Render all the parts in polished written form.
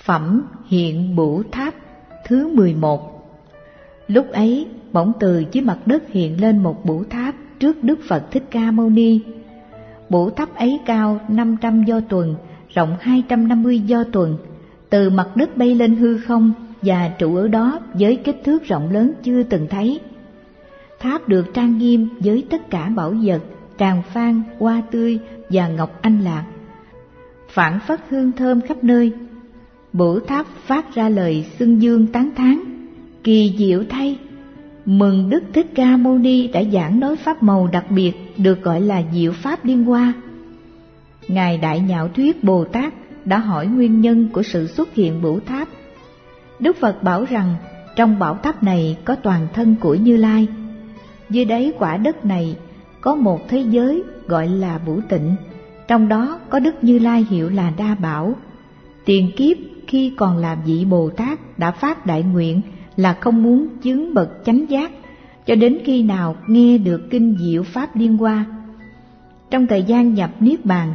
Phẩm hiện Bửu Tháp thứ 11. Lúc ấy, bỗng từ dưới mặt đất hiện lên một bửu tháp trước Đức Phật Thích Ca Mâu Ni. Bửu tháp ấy cao 500 do tuần, rộng 250 do tuần, từ mặt đất bay lên hư không và trụ ở đó với kích thước rộng lớn chưa từng thấy. Tháp được trang nghiêm với tất cả bảo vật, tràng phan, hoa tươi và ngọc anh lạc, phảng phất hương thơm khắp nơi. Bửu tháp phát ra lời xưng dương tán thán: kỳ diệu thay, mừng Đức Thích Ca Mâu Ni đã giảng nói pháp màu đặc biệt được gọi là diệu pháp liên hoa. Ngài Đại Nhạo Thuyết Bồ Tát đã hỏi nguyên nhân của sự xuất hiện bửu tháp. Đức Phật bảo rằng trong bảo tháp này có toàn thân của Như Lai. Dưới đáy quả đất này có một thế giới gọi là Vũ Tịnh, trong đó có Đức Như Lai hiệu là Đa Bảo. Tiền kiếp khi còn là vị Bồ Tát đã phát đại nguyện là không muốn chứng bậc chánh giác cho đến khi nào nghe được kinh diệu pháp liên hoa. Trong thời gian nhập niết bàn,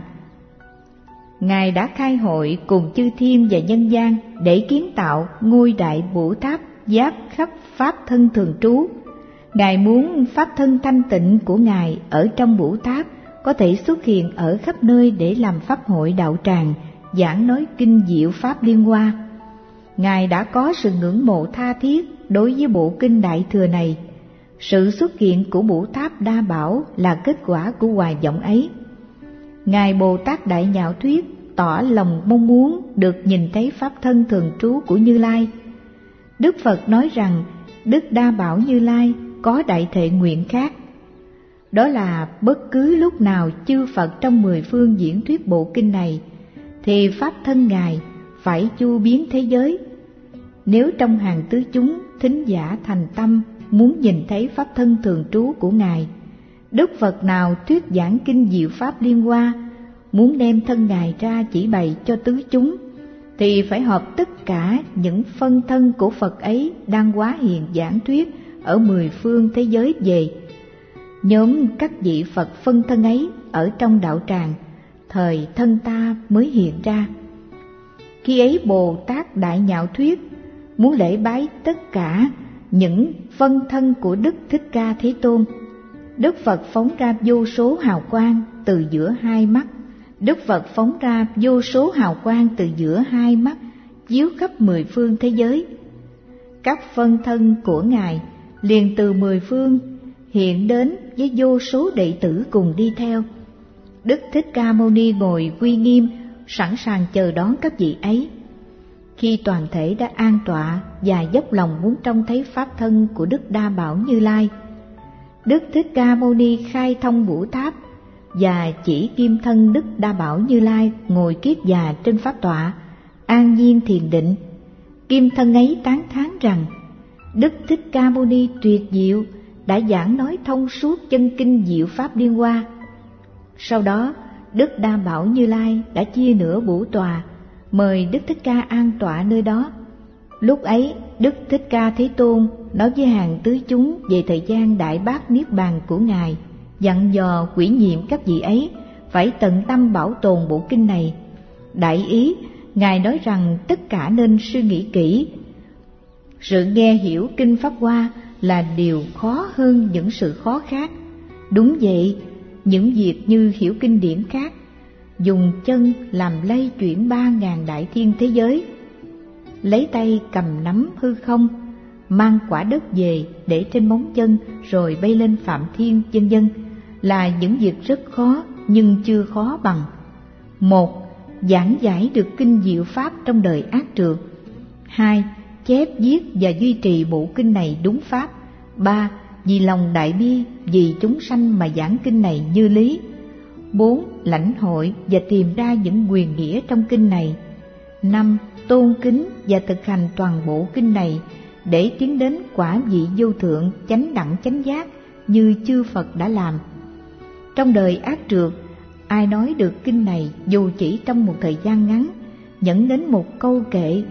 Ngài đã khai hội cùng chư thiên và nhân gian để kiến tạo ngôi đại bửu tháp giáp khắp pháp thân thường trú. Ngài muốn pháp thân thanh tịnh của Ngài ở trong bửu tháp có thể xuất hiện ở khắp nơi để làm pháp hội đạo tràng, giảng nói kinh diệu pháp liên hoa. Ngài đã có sự ngưỡng mộ tha thiết đối với bộ kinh Đại Thừa này. Sự xuất hiện của bửu tháp Đa Bảo là kết quả của hoài vọng ấy. Ngài Bồ Tát Đại Nhạo Thuyết tỏ lòng mong muốn được nhìn thấy pháp thân thường trú của Như Lai. Đức Phật nói rằng Đức Đa Bảo Như Lai có đại thệ nguyện khác. Đó là bất cứ lúc nào chư Phật trong 10 phương diễn thuyết bộ kinh này, thì pháp thân Ngài phải chu biến thế giới. Nếu trong hàng tứ chúng thính giả thành tâm muốn nhìn thấy pháp thân thường trú của Ngài, Đức Phật nào thuyết giảng kinh diệu pháp liên hoa, muốn đem thân Ngài ra chỉ bày cho tứ chúng, thì phải hợp tất cả những phân thân của Phật ấy đang hóa hiện giảng thuyết ở 10 phương thế giới về. Nhóm các vị Phật phân thân ấy ở trong đạo tràng, thời thân ta mới hiện ra. Khi ấy Bồ Tát Đại Nhạo Thuyết muốn lễ bái tất cả những phân thân của Đức Thích Ca Thế Tôn. Đức Phật phóng ra vô số hào quang từ giữa hai mắt. Đức Phật phóng ra vô số hào quang từ giữa hai mắt, chiếu khắp 10 phương thế giới. Các phân thân của Ngài liền từ 10 phương hiện đến với vô số đệ tử cùng đi theo. Đức Thích Ca Mâu Ni ngồi uy nghiêm, sẵn sàng chờ đón các vị ấy. Khi toàn thể đã an tọa và dốc lòng muốn trông thấy pháp thân của Đức Đa Bảo Như Lai, Đức Thích Ca Mâu Ni khai thông bửu tháp và chỉ kim thân Đức Đa Bảo Như Lai ngồi kiết già trên pháp tọa, an nhiên thiền định. Kim thân ấy tán thán rằng Đức Thích Ca Mâu Ni tuyệt diệu, đã giảng nói thông suốt chân kinh diệu pháp liên hoa. Sau đó, Đức Đa Bảo Như Lai đã chia nửa bửu tòa, mời Đức Thích Ca an tọa nơi đó. Lúc ấy, Đức Thích Ca Thế Tôn nói với hàng tứ chúng về thời gian đại bát niết bàn của Ngài, dặn dò ủy nhiệm các vị ấy phải tận tâm bảo tồn bộ kinh này. Đại ý, Ngài nói rằng tất cả nên suy nghĩ kỹ. Sự nghe hiểu kinh Pháp Hoa là điều khó hơn những sự khó khác. Đúng vậy, những việc như hiểu kinh điển khác, dùng chân làm lay chuyển 3.000 đại thiên thế giới, lấy tay cầm nắm hư không, mang quả đất về để trên móng chân rồi bay lên phạm thiên, vân vân, là những việc rất khó nhưng chưa khó bằng. 1. Giảng giải được kinh diệu pháp trong đời ác trượt. 2. Chép viết và duy trì bộ kinh này đúng pháp. 3. Vì lòng đại bi vì chúng sanh mà giảng kinh này như lý. 4. Lãnh hội và tìm ra những quyền nghĩa trong kinh này. 5. Tôn kính và thực hành toàn bộ kinh này để tiến đến quả vị vô thượng chánh đẳng chánh giác như chư Phật đã làm. Trong đời ác trượt, ai nói được kinh này dù chỉ trong một thời gian ngắn, dẫn đến một câu kệ,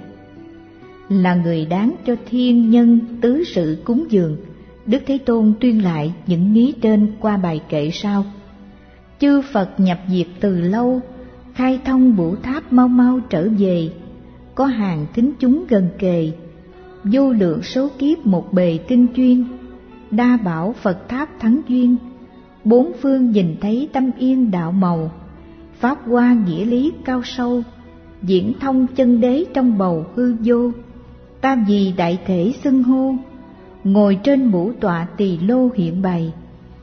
là người đáng cho thiên nhân tứ sự cúng dường. Đức Thế Tôn tuyên lại những ý trên qua bài kệ sau: chư Phật nhập diệt từ lâu, khai thông bửu tháp mau mau trở về, có hàng thính chúng gần kề, vô lượng số kiếp một bề kinh chuyên, đa bảo Phật tháp thắng duyên, bốn phương nhìn thấy tâm yên đạo màu, pháp hoa nghĩa lý cao sâu, diễn thông chân đế trong bầu hư vô. Ta vì đại thể xưng hô, ngồi trên bổ tọa tỳ lô hiện bày.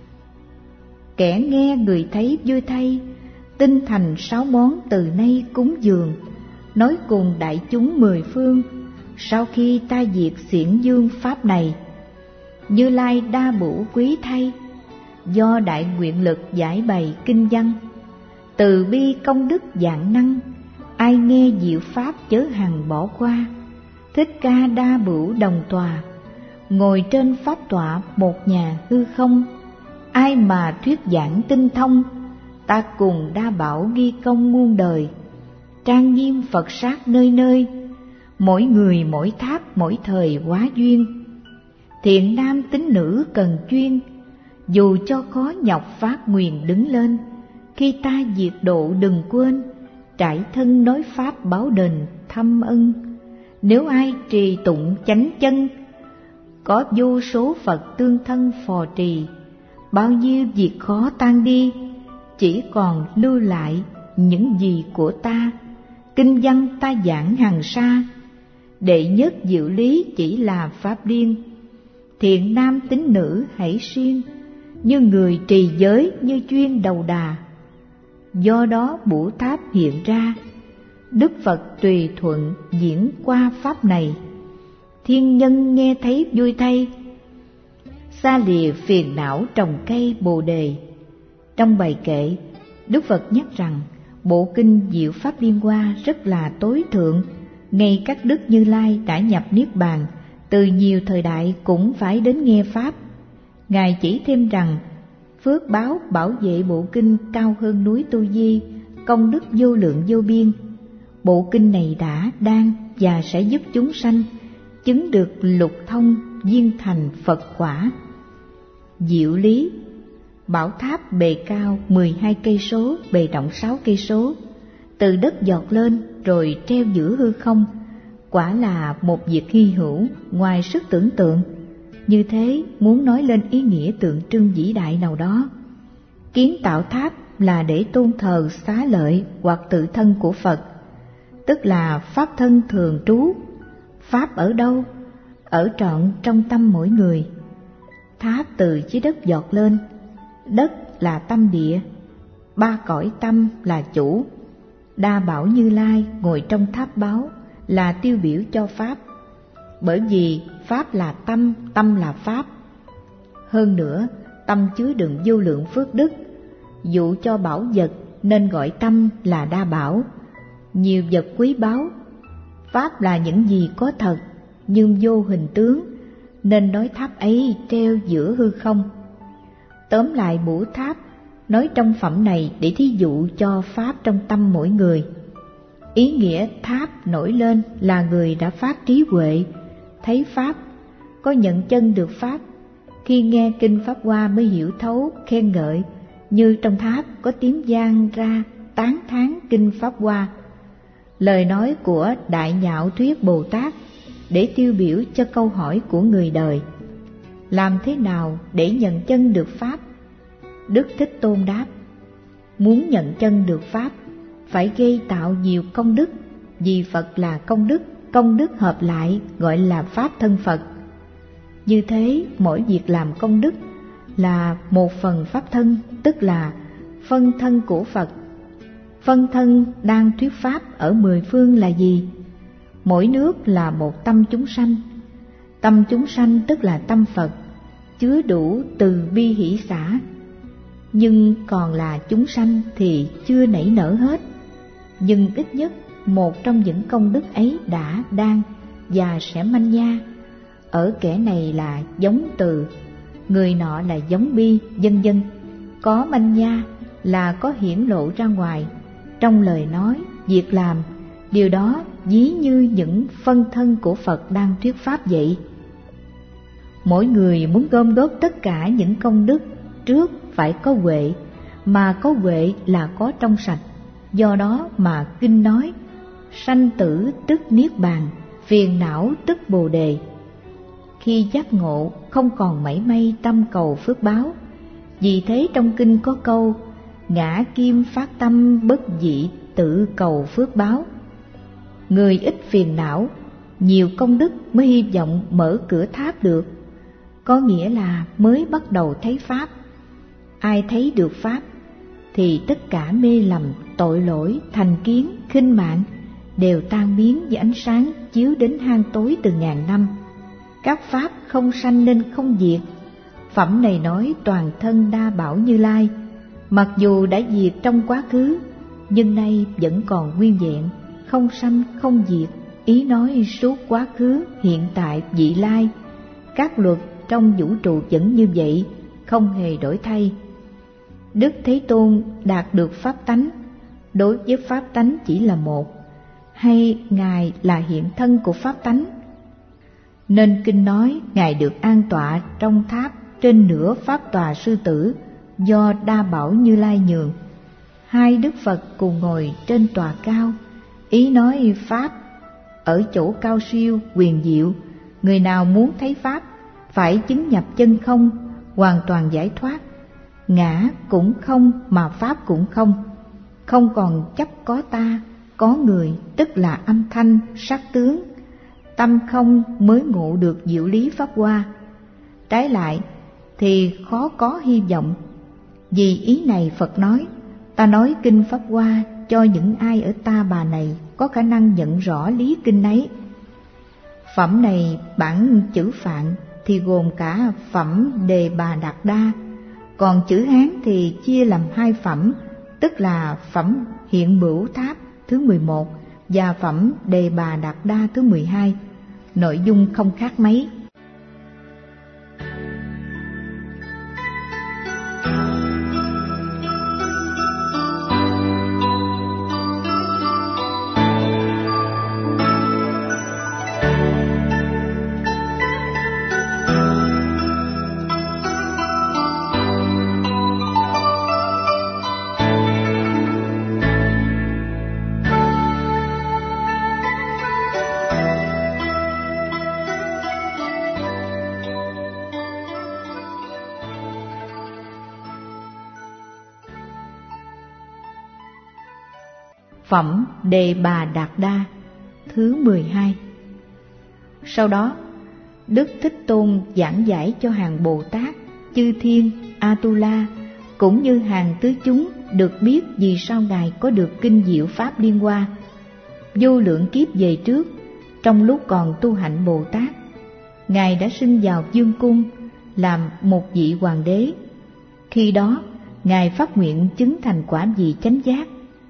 Kẻ nghe người thấy vui thay, tinh thành 6 món từ nay cúng dường, nói cùng đại chúng 10 phương. Sau khi ta diệt xiển dương pháp này, Như Lai đa bổ quý thay, do đại nguyện lực giải bày kinh văn. Từ bi công đức vạn năng, ai nghe diệu pháp chớ hằng bỏ qua. Thích Ca đa bửu đồng tòa, ngồi trên pháp tọa một nhà hư không. Ai mà thuyết giảng tinh thông, ta cùng đa bảo ghi công muôn đời. Trang nghiêm Phật sát nơi nơi, mỗi người mỗi tháp mỗi thời hóa duyên. Thiện nam tín nữ cần chuyên, dù cho khó nhọc phát nguyện đứng lên. Khi ta diệt độ đừng quên, trải thân nói pháp báo đền thâm ân. Nếu ai trì tụng chánh chân, có vô số Phật tương thân phò trì. Bao nhiêu việc khó tan đi, chỉ còn lưu lại những gì của ta. Kinh văn ta giảng hằng sa, đệ nhất diệu lý chỉ là pháp điên. Thiện nam tín nữ hãy siêng, như người trì giới như chuyên đầu đà. Do đó Bửu Tháp hiện ra, Đức Phật tùy thuận diễn qua pháp này. Thiên nhân nghe thấy vui thay, xa lìa phiền não trồng cây Bồ đề. Trong bài kệ, Đức Phật nhắc rằng bộ kinh Diệu Pháp Liên Hoa rất là tối thượng. Ngay các đức Như Lai đã nhập Niết Bàn, từ nhiều thời đại cũng phải đến nghe pháp. Ngài chỉ thêm rằng phước báo bảo vệ bộ kinh cao hơn núi Tu Di, công đức vô lượng vô biên. Bộ kinh này đã, đang và sẽ giúp chúng sanh chứng được lục thông, viên thành Phật quả. Diệu lý: bảo tháp bề cao 12 cây số, bề rộng 6 cây số, từ đất giọt lên rồi treo giữa hư không, quả là một việc hy hữu ngoài sức tưởng tượng. Như thế muốn nói lên ý nghĩa tượng trưng vĩ đại nào đó. Kiến tạo tháp là để tôn thờ xá lợi hoặc tự thân của Phật, tức là pháp thân thường trú. Pháp ở đâu? Ở trọn trong tâm mỗi người. Tháp từ dưới đất giọt lên, đất là tâm địa, ba cõi tâm là chủ. Đa bảo Như Lai ngồi trong tháp báu là tiêu biểu cho pháp, bởi vì pháp là tâm, tâm là pháp. Hơn nữa, tâm chứa đựng vô lượng phước đức, dụ cho bảo vật nên gọi tâm là đa bảo. Nhiều vật quý báu, pháp là những gì có thật nhưng vô hình tướng, nên nói tháp ấy treo giữa hư không. Tóm lại, Bửu Tháp nói trong phẩm này để thí dụ cho pháp trong tâm mỗi người. Ý nghĩa tháp nổi lên là người đã phát trí huệ, thấy pháp, có nhận chân được pháp. Khi nghe kinh Pháp Hoa mới hiểu thấu, khen ngợi, như trong tháp có tiếng vang ra tán thán kinh Pháp Hoa. Lời nói của Đại Nhạo Thuyết Bồ Tát để tiêu biểu cho câu hỏi của người đời: làm thế nào để nhận chân được pháp? Đức Thích Tôn đáp: muốn nhận chân được pháp phải gây tạo nhiều công đức, vì Phật là công đức hợp lại gọi là pháp thân Phật. Như thế mỗi việc làm công đức là một phần pháp thân, tức là phân thân của Phật. Phân thân đang thuyết pháp ở 10 phương là gì? Mỗi nước là một tâm chúng sanh. Tâm chúng sanh tức là tâm Phật, chứa đủ từ bi hỷ xả. Nhưng còn là chúng sanh thì chưa nảy nở hết. Nhưng ít nhất một trong những công đức ấy đã, đang và sẽ manh nha. Ở kẻ này là giống từ, người nọ là giống bi, vân vân. Có manh nha là có hiển lộ ra ngoài trong lời nói, việc làm. Điều đó ví như những phân thân của Phật đang thuyết pháp vậy. Mỗi người muốn gom góp tất cả những công đức trước phải có huệ, mà có huệ là có trong sạch. Do đó mà kinh nói: sanh tử tức niết bàn, phiền não tức bồ đề. Khi giác ngộ không còn mảy may tâm cầu phước báo. Vì thế trong kinh có câu: ngã kim phát tâm bất dị tự cầu phước báo. Người ít phiền não, nhiều công đức mới hy vọng mở cửa tháp được, có nghĩa là mới bắt đầu thấy Pháp. Ai thấy được Pháp thì tất cả mê lầm, tội lỗi, thành kiến, khinh mạng đều tan biến với ánh sáng chiếu đến hang tối từ ngàn năm. Các Pháp không sanh nên không diệt. Phẩm này nói toàn thân đa bảo Như Lai, mặc dù đã diệt trong quá khứ, nhưng nay vẫn còn nguyên vẹn, không sanh không diệt. Ý nói suốt quá khứ, hiện tại, vị lai, các luật trong vũ trụ vẫn như vậy, không hề đổi thay. Đức Thế Tôn đạt được pháp tánh, đối với pháp tánh chỉ là một, hay Ngài là hiện thân của pháp tánh? Nên kinh nói Ngài được an tọa trong tháp trên nửa pháp tòa sư tử do đa bảo Như Lai nhường. Hai Đức Phật cùng ngồi trên tòa cao. Ý nói Pháp ở chỗ cao siêu, quyền diệu. Người nào muốn thấy Pháp phải chứng nhập chân không, hoàn toàn giải thoát. Ngã cũng không mà Pháp cũng không, không còn chấp có ta, có người, tức là âm thanh, sắc tướng. Tâm không mới ngộ được diệu lý Pháp Hoa. Trái lại thì khó có hy vọng. Vì ý này Phật nói, ta nói kinh Pháp Hoa cho những ai ở ta bà này có khả năng nhận rõ lý kinh ấy. Phẩm này bản chữ Phạn thì gồm cả phẩm Đề Bà Đạt Đa, còn chữ Hán thì chia làm hai phẩm, tức là phẩm Hiện Bửu Tháp thứ 11 và phẩm Đề Bà Đạt Đa thứ 12. Nội dung không khác mấy. Phẩm Đề Bà Đạt Đa thứ 12. Sau đó, Đức Thích Tôn giảng giải cho hàng Bồ Tát, chư thiên, Atula cũng như hàng tứ chúng được biết vì sao Ngài có được kinh diệu Pháp Liên Hoa. Vô lượng kiếp về trước, trong lúc còn tu hạnh Bồ Tát, Ngài đã sinh vào Dương Cung làm một vị hoàng đế. Khi đó, Ngài phát nguyện chứng thành quả vị chánh giác.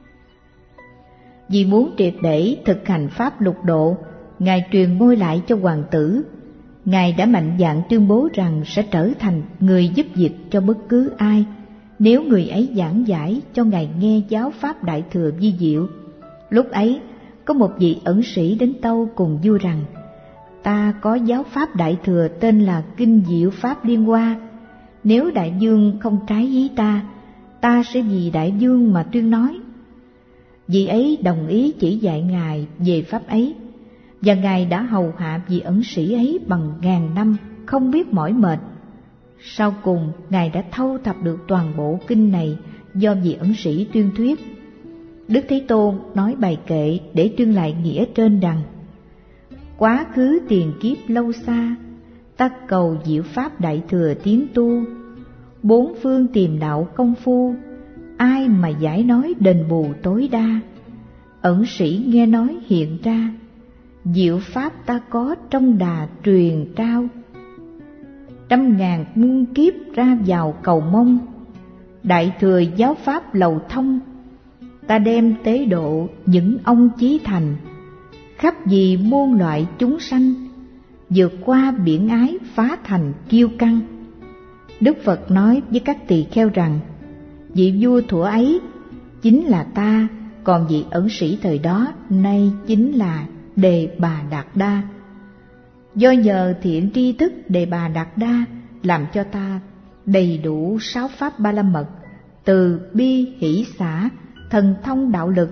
Vì muốn triệt để thực hành Pháp lục độ, Ngài truyền ngôi lại cho hoàng tử. Ngài đã mạnh dạn tuyên bố rằng sẽ trở thành người giúp việc cho bất cứ ai, nếu người ấy giảng giải cho Ngài nghe giáo Pháp Đại Thừa vi diệu. Lúc ấy, có một vị ẩn sĩ đến tâu cùng vua rằng: ta có giáo Pháp Đại Thừa tên là Kinh Diệu Pháp Liên Hoa. Nếu đại vương không trái ý ta sẽ vì đại vương mà tuyên nói. Vị ấy đồng ý chỉ dạy Ngài về Pháp ấy, và Ngài đã hầu hạ vị ẩn sĩ ấy bằng ngàn năm, không biết mỏi mệt. Sau cùng, Ngài đã thâu thập được toàn bộ kinh này do vị ẩn sĩ tuyên thuyết. Đức Thế Tôn nói bài kệ để tuyên lại nghĩa trên rằng: quá khứ tiền kiếp lâu xa, ta cầu diệu Pháp Đại Thừa tiến tu. Bốn phương tìm đạo công phu, ai mà giải nói đền bù tối đa. Ẩn sĩ nghe nói hiện ra, diệu Pháp ta có trong đà truyền trao. Trăm ngàn muôn kiếp ra vào cầu mong, Đại Thừa giáo Pháp lầu thông. Ta đem tế độ những ông chí thành, khắp vì muôn loại chúng sanh, vượt qua biển ái phá thành kiêu căng. Đức Phật nói với các tỳ kheo rằng: vị vua thuở ấy chính là ta, còn vị ẩn sĩ thời đó nay chính là Đề Bà Đạt Đa. Do nhờ thiện tri thức Đề Bà Đạt Đa làm cho ta đầy đủ 6 pháp ba la mật, từ bi hỷ xả, thần thông đạo lực,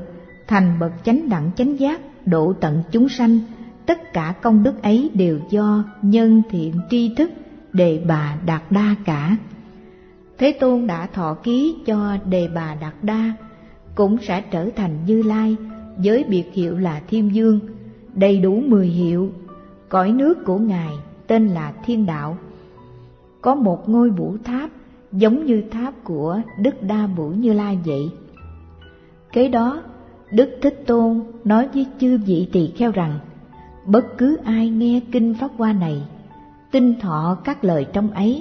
thành bậc chánh đẳng chánh giác, độ tận chúng sanh. Tất cả công đức ấy đều do nhân thiện tri thức Đề Bà Đạt Đa cả. Thế Tôn đã thọ ký cho Đề Bà Đạt Đa, cũng sẽ trở thành Như Lai với biệt hiệu là Thiên Dương, đầy đủ 10 hiệu. Cõi nước của Ngài tên là Thiên Đạo. Có một ngôi Bửu Tháp giống như tháp của Đức Đa Bửu Như Lai vậy. Kế đó, Đức Thích Tôn nói với chư vị tỳ kheo rằng: bất cứ ai nghe kinh Pháp Hoa này, tin thọ các lời trong ấy,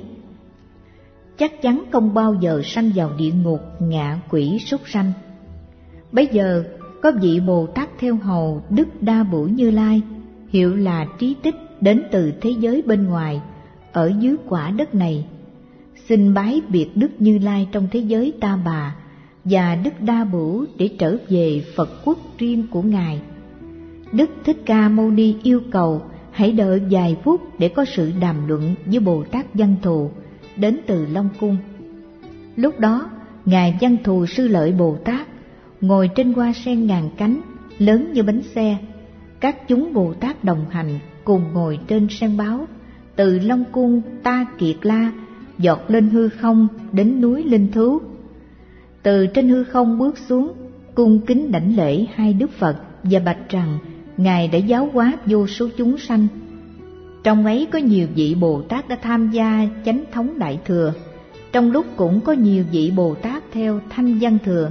chắc chắn không bao giờ sanh vào địa ngục, ngạ quỷ, súc sanh. Bây giờ có vị Bồ Tát theo hầu Đức Đa Bửu Như Lai, hiệu là Trí Tích, đến từ thế giới bên ngoài, ở dưới quả đất này, xin bái biệt Đức Như Lai trong thế giới Ta Bà và Đức Đa Bửu để trở về Phật quốc riêng của Ngài. Đức Thích Ca Mâu Ni yêu cầu hãy đợi vài phút để có sự đàm luận với Bồ Tát Văn Thù đến từ Long Cung. Lúc đó, Ngài Văn Thù Sư Lợi Bồ Tát ngồi trên hoa sen ngàn cánh lớn như bánh xe. Các chúng Bồ Tát đồng hành cùng ngồi trên sen báo, từ Long Cung Ta Kiệt La giọt lên hư không đến núi Linh Thú. Từ trên hư không bước xuống, cung kính đảnh lễ hai Đức Phật và bạch rằng Ngài đã giáo hóa vô số chúng sanh. Trong ấy có nhiều vị Bồ Tát đã tham gia chánh thống Đại Thừa, trong lúc cũng có nhiều vị Bồ Tát theo Thanh Văn Thừa.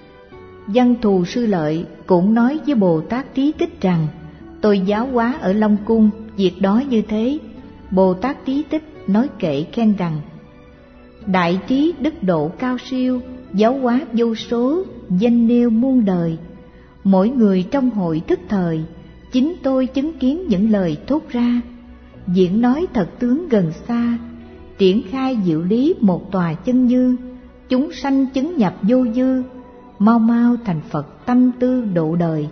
Văn Thù Sư Lợi cũng nói với Bồ Tát Trí Tích rằng: tôi giáo hóa ở Long Cung, việc đó như thế. Bồ Tát Trí Tích nói kệ khen rằng: đại trí đức độ cao siêu, giáo hóa vô số, danh nêu muôn đời. Mỗi người trong hội thức thời, chính tôi chứng kiến những lời thốt ra. Diễn nói thật tướng gần xa, triển khai diệu lý một tòa chân như. Chúng sanh chứng nhập vô dư, mau mau thành Phật tâm tư độ đời.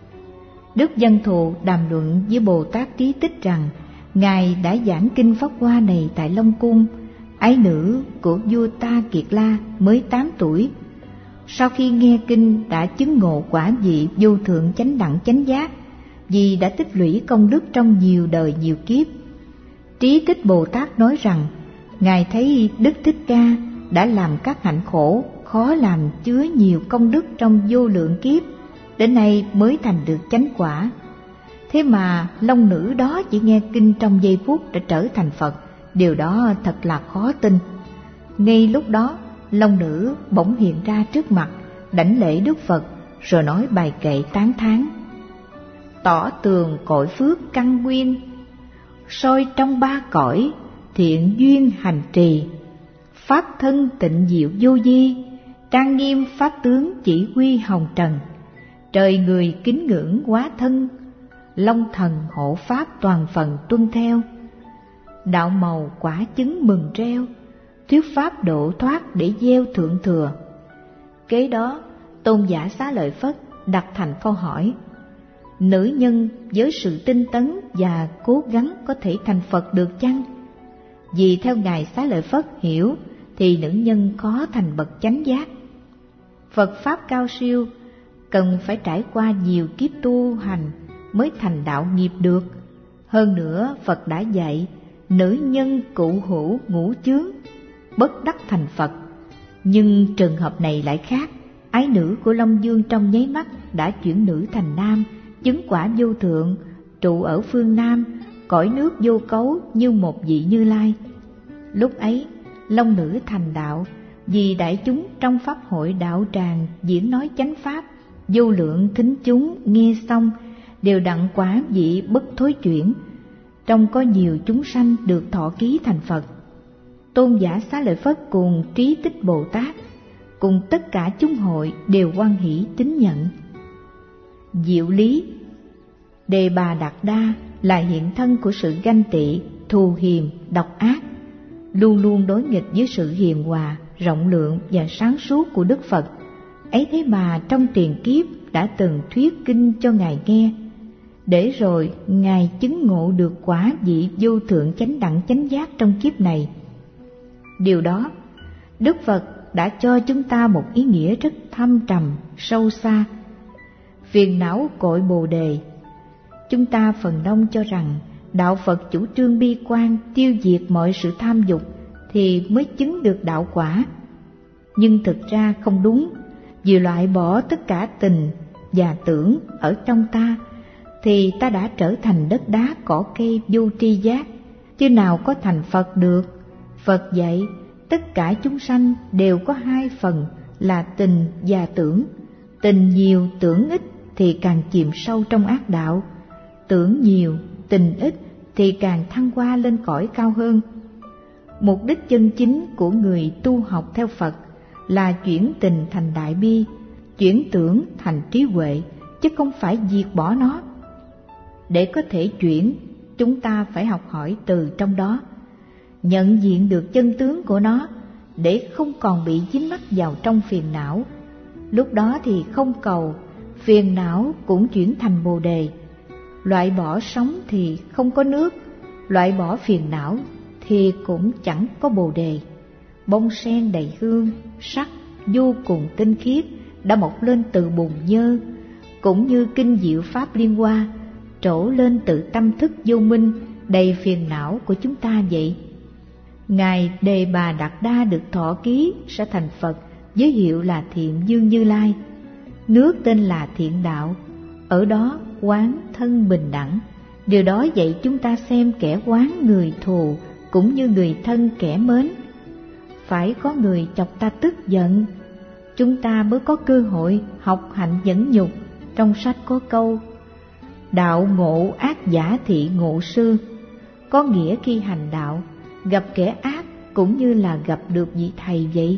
Đức Văn Thù đàm luận với Bồ Tát Trí Tích rằng Ngài đã giảng kinh Pháp Hoa này tại Long Cung. Ái nữ của vua Ta Kiệt La mới 8 tuổi. Sau khi nghe kinh đã chứng ngộ quả vị vô thượng chánh đẳng chánh giác, vì đã tích lũy công đức trong nhiều đời nhiều kiếp. Trí Tích Bồ Tát nói rằng Ngài thấy Đức Thích Ca đã làm các hạnh khổ khó làm chứa nhiều công đức trong vô lượng kiếp, đến nay mới thành được chánh quả. Thế mà long nữ đó chỉ nghe kinh trong giây phút đã trở thành Phật, điều đó thật là khó tin. Ngay lúc đó, long nữ bỗng hiện ra trước mặt, đảnh lễ Đức Phật, rồi nói bài kệ tán thán: tỏ tường cội phước căn nguyên, soi trong ba cõi thiện duyên hành trì. Pháp thân tịnh diệu vô di, trang nghiêm pháp tướng chỉ huy hồng trần. Trời người kính ngưỡng quá thân, long thần hộ pháp toàn phần tuân theo. Đạo màu quả chứng mừng reo, thuyết pháp độ thoát để gieo thượng thừa. Kế đó, Tôn giả Xá Lợi Phất đặt thành câu hỏi: nữ nhân với sự tinh tấn và cố gắng có thể thành Phật được chăng? Vì theo Ngài Xá Lợi Phất hiểu thì nữ nhân khó thành bậc chánh giác. Phật Pháp cao siêu cần phải trải qua nhiều kiếp tu hành mới thành đạo nghiệp được. Hơn nữa Phật đã dạy nữ nhân cụ hữu ngũ chướng, bất đắc thành Phật. Nhưng trường hợp này lại khác. Ái nữ của Long Dương trong nháy mắt đã chuyển nữ thành nam, chứng quả vô thượng, trụ ở phương Nam, cõi nước vô cấu như một vị Như Lai. Lúc ấy, long nữ thành đạo, vì đại chúng trong pháp hội đạo tràng diễn nói chánh pháp, vô lượng thính chúng nghe xong đều đặng quả vị bất thối chuyển. Trong có nhiều chúng sanh được thọ ký thành Phật. Tôn giả Xá Lợi Phất cùng Trí Tích Bồ Tát cùng tất cả chúng hội đều hoan hỷ tín nhận. Diệu lý Đề Bà Đạt Đa là hiện thân của sự ganh tị, thù hiềm, độc ác, luôn luôn đối nghịch với sự hiền hòa, rộng lượng và sáng suốt của Đức Phật. Ấy thế mà trong tiền kiếp đã từng thuyết kinh cho Ngài nghe, để rồi Ngài chứng ngộ được quả vị vô thượng chánh đẳng chánh giác trong kiếp này. Điều đó, Đức Phật đã cho chúng ta một ý nghĩa rất thâm trầm, sâu xa. phiền não cội bồ đề. Chúng ta phần đông cho rằng đạo Phật chủ trương bi quan, tiêu diệt mọi sự tham dục thì mới chứng được đạo quả. Nhưng thực ra không đúng, vì loại bỏ tất cả tình và tưởng ở trong ta thì ta đã trở thành đất đá cỏ cây vô tri giác, chứ nào có thành Phật được. Phật dạy tất cả chúng sanh đều có hai phần là tình và tưởng. Tình nhiều tưởng ít thì càng chìm sâu trong ác đạo, tưởng nhiều tình ít thì càng thăng hoa lên cõi cao hơn. Mục đích chân chính của người tu học theo Phật là chuyển tình thành đại bi, chuyển tưởng thành trí huệ, chứ không phải diệt bỏ nó. Để có thể chuyển, chúng ta phải học hỏi từ trong đó, nhận diện được chân tướng của nó để không còn bị dính mắc vào trong phiền não. Lúc đó thì không cầu, phiền não cũng chuyển thành bồ đề. Loại bỏ sóng thì không có nước, loại bỏ phiền não thì cũng chẳng có bồ đề. Bông sen đầy hương, sắc vô cùng tinh khiết đã mọc lên từ bùn nhơ, cũng như kinh diệu pháp Liên Hoa trổ lên từ tâm thức vô minh đầy phiền não của chúng ta vậy. Ngài Đề Bà Đạt Đa được thọ ký sẽ thành Phật với hiệu là Thiện Dương Như Lai. Nước tên là Thiện Đạo, ở đó quán thân bình đẳng. Điều đó dạy chúng ta xem kẻ quán người thù cũng như người thân kẻ mến. Phải có người chọc ta tức giận, chúng ta mới có cơ hội học hạnh nhẫn nhục. Trong sách có câu: đạo ngộ ác giả thị ngộ sư, có nghĩa khi hành đạo gặp kẻ ác cũng như là gặp được vị thầy vậy.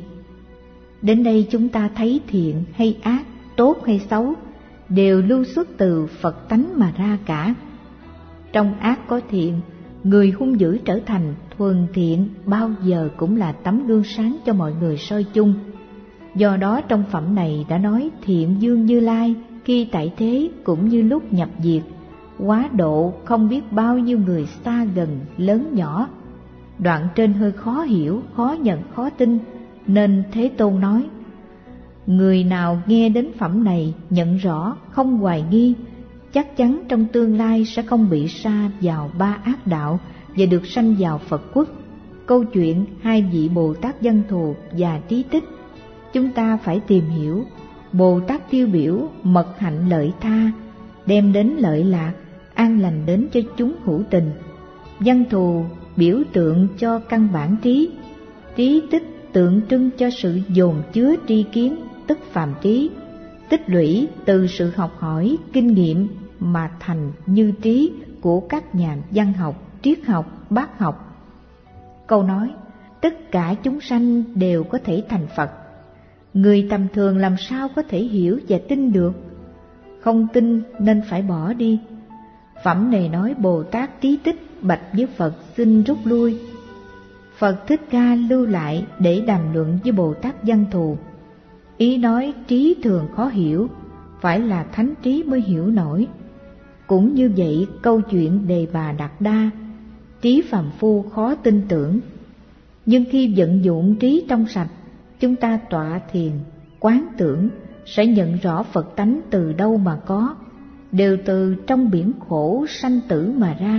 Đến đây chúng ta thấy thiện hay ác, tốt hay xấu đều lưu xuất từ Phật tánh mà ra cả. Trong ác có thiện, người hung dữ trở thành thuần thiện bao giờ cũng là tấm gương sáng cho mọi người soi chung. Do đó trong phẩm này đã nói Thiện Dương Như Lai khi tại thế cũng như lúc nhập diệt, quá độ không biết bao nhiêu người xa gần lớn nhỏ. Đoạn trên hơi khó hiểu, khó nhận, khó tin, nên Thế Tôn nói: người nào nghe đến phẩm này nhận rõ, không hoài nghi, chắc chắn trong tương lai sẽ không bị sa vào ba ác đạo và được sanh vào Phật quốc. Câu chuyện hai vị Bồ Tát Văn Thù và Trí Tích, chúng ta phải tìm hiểu. Bồ Tát tiêu biểu mật hạnh lợi tha, đem đến lợi lạc, an lành đến cho chúng hữu tình. Văn Thù biểu tượng cho căn bản trí, Trí Tích tượng trưng cho sự dồn chứa tri kiến, tức phàm trí, tích lũy từ sự học hỏi, kinh nghiệm mà thành như trí của các nhà văn học, triết học, bác học. Câu nói tất cả chúng sanh đều có thể thành Phật, người tầm thường làm sao có thể hiểu và tin được? Không tin nên phải bỏ đi. Phẩm này nói Bồ Tát Trí Tích bạch với Phật xin rút lui. Phật Thích Ca lưu lại để đàm luận với Bồ Tát Văn Thù. Ý nói trí thường khó hiểu, phải là thánh trí mới hiểu nổi. Cũng như vậy câu chuyện Đề Bà Đạt Đa, trí phàm phu khó tin tưởng. Nhưng khi vận dụng trí trong sạch, chúng ta tọa thiền, quán tưởng sẽ nhận rõ Phật tánh từ đâu mà có, đều từ trong biển khổ sanh tử mà ra.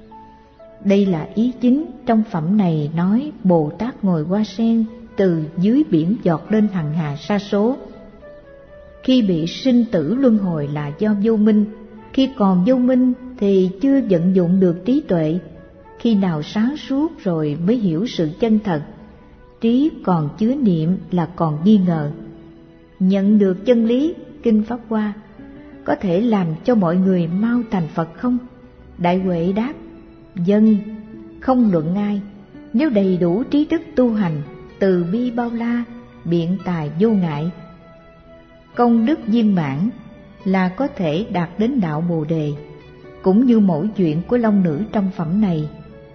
Đây là ý chính trong phẩm này nói Bồ Tát ngồi hoa sen từ dưới biển giọt lên hằng hà sa số. Khi bị sinh tử luân hồi là do vô minh, khi còn vô minh thì chưa vận dụng được trí tuệ, khi nào sáng suốt rồi mới hiểu sự chân thật. Trí còn chứa niệm là còn nghi ngờ. Nhận được chân lý Kinh Pháp Hoa có thể làm cho mọi người mau thành Phật không? Đại Huệ đáp: vâng, không luận ai. Nếu đầy đủ trí đức tu hành, từ bi bao la, biện tài vô ngại, công đức viên mãn là có thể đạt đến đạo Bồ Đề. Cũng như mẫu chuyện của Long Nữ trong phẩm này,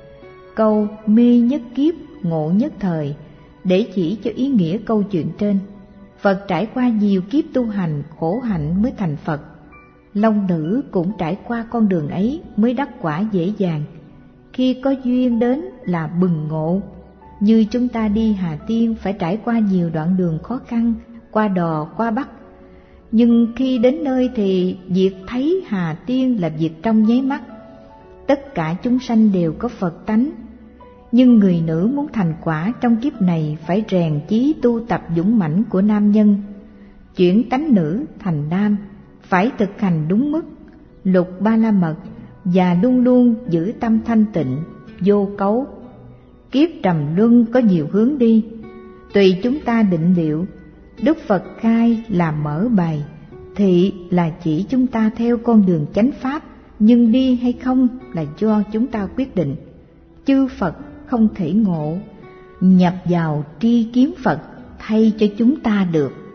câu mê nhất kiếp ngộ nhất thời để chỉ cho ý nghĩa câu chuyện trên. Phật trải qua nhiều kiếp tu hành khổ hạnh mới thành Phật. Long Nữ cũng trải qua con đường ấy mới đắc quả dễ dàng. Khi có duyên đến là bừng ngộ. Như chúng ta đi Hà Tiên phải trải qua nhiều đoạn đường khó khăn, qua Đò, qua Bắc. nhưng khi đến nơi thì việc thấy Hà Tiên là việc trong nháy mắt. Tất cả chúng sanh đều có Phật tánh, nhưng người nữ muốn thành quả trong kiếp này phải rèn chí tu tập dũng mãnh của nam nhân, chuyển tánh nữ thành nam, phải thực hành đúng mức Lục Ba La Mật và luôn luôn giữ tâm thanh tịnh, vô cấu. Kiếp trầm luân có nhiều hướng đi, tùy chúng ta định liệu. Đức Phật khai là mở bài, thị là chỉ chúng ta theo con đường chánh pháp, nhưng đi hay không là do chúng ta quyết định. Chư Phật không thể ngộ, nhập vào tri kiến Phật thay cho chúng ta được.